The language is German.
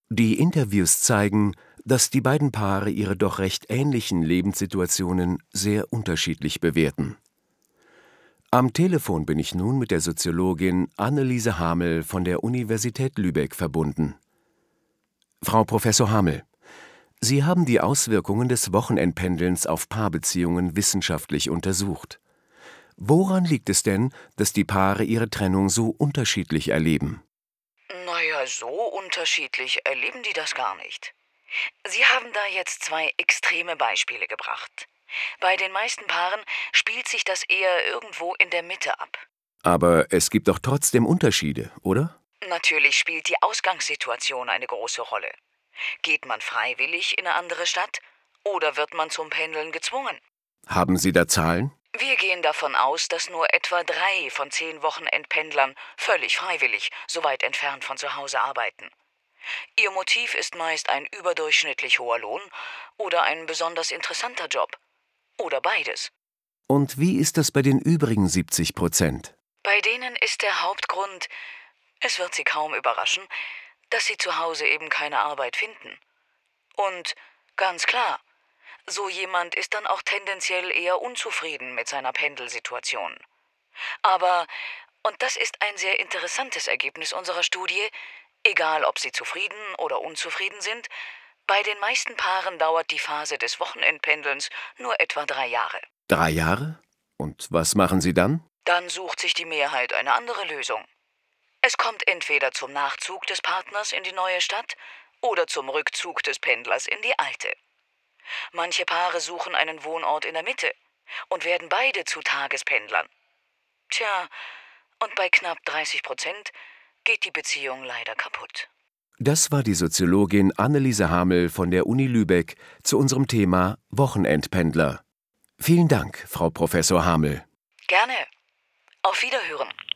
Die Interviews zeigen, dass die beiden Paare ihre doch recht ähnlichen Lebenssituationen sehr unterschiedlich bewerten. Am Telefon bin ich nun mit der Soziologin Anneliese Hamel von der Universität Lübeck verbunden. Frau Professor Hamel, Sie haben die Auswirkungen des Wochenendpendelns auf Paarbeziehungen wissenschaftlich untersucht. Woran liegt es denn, dass die Paare ihre Trennung so unterschiedlich erleben? Naja, so unterschiedlich erleben die das gar nicht. Sie haben da jetzt zwei extreme Beispiele gebracht. Bei den meisten Paaren spielt sich das eher irgendwo in der Mitte ab. Aber es gibt doch trotzdem Unterschiede, oder? Natürlich spielt die Ausgangssituation eine große Rolle. Geht man freiwillig in eine andere Stadt oder wird man zum Pendeln gezwungen? Haben Sie da Zahlen? Wir gehen davon aus, dass nur etwa 3 von 10 Wochenendpendlern völlig freiwillig so weit entfernt von zu Hause arbeiten. Ihr Motiv ist meist ein überdurchschnittlich hoher Lohn oder ein besonders interessanter Job. Oder beides. Und wie ist das bei den übrigen 70%? Bei denen ist der Hauptgrund, es wird Sie kaum überraschen, dass sie zu Hause eben keine Arbeit finden. Und ganz klar, so jemand ist dann auch tendenziell eher unzufrieden mit seiner Pendelsituation. Aber, und das ist ein sehr interessantes Ergebnis unserer Studie, egal ob sie zufrieden oder unzufrieden sind, bei den meisten Paaren dauert die Phase des Wochenendpendelns nur etwa 3 Jahre. 3 Jahre? Und was machen Sie dann? Dann sucht sich die Mehrheit eine andere Lösung. Es kommt entweder zum Nachzug des Partners in die neue Stadt oder zum Rückzug des Pendlers in die alte. Manche Paare suchen einen Wohnort in der Mitte und werden beide zu Tagespendlern. Tja, und bei knapp 30% geht die Beziehung leider kaputt. Das war die Soziologin Anneliese Hamel von der Uni Lübeck zu unserem Thema Wochenendpendler. Vielen Dank, Frau Professor Hamel. Gerne. Auf Wiederhören.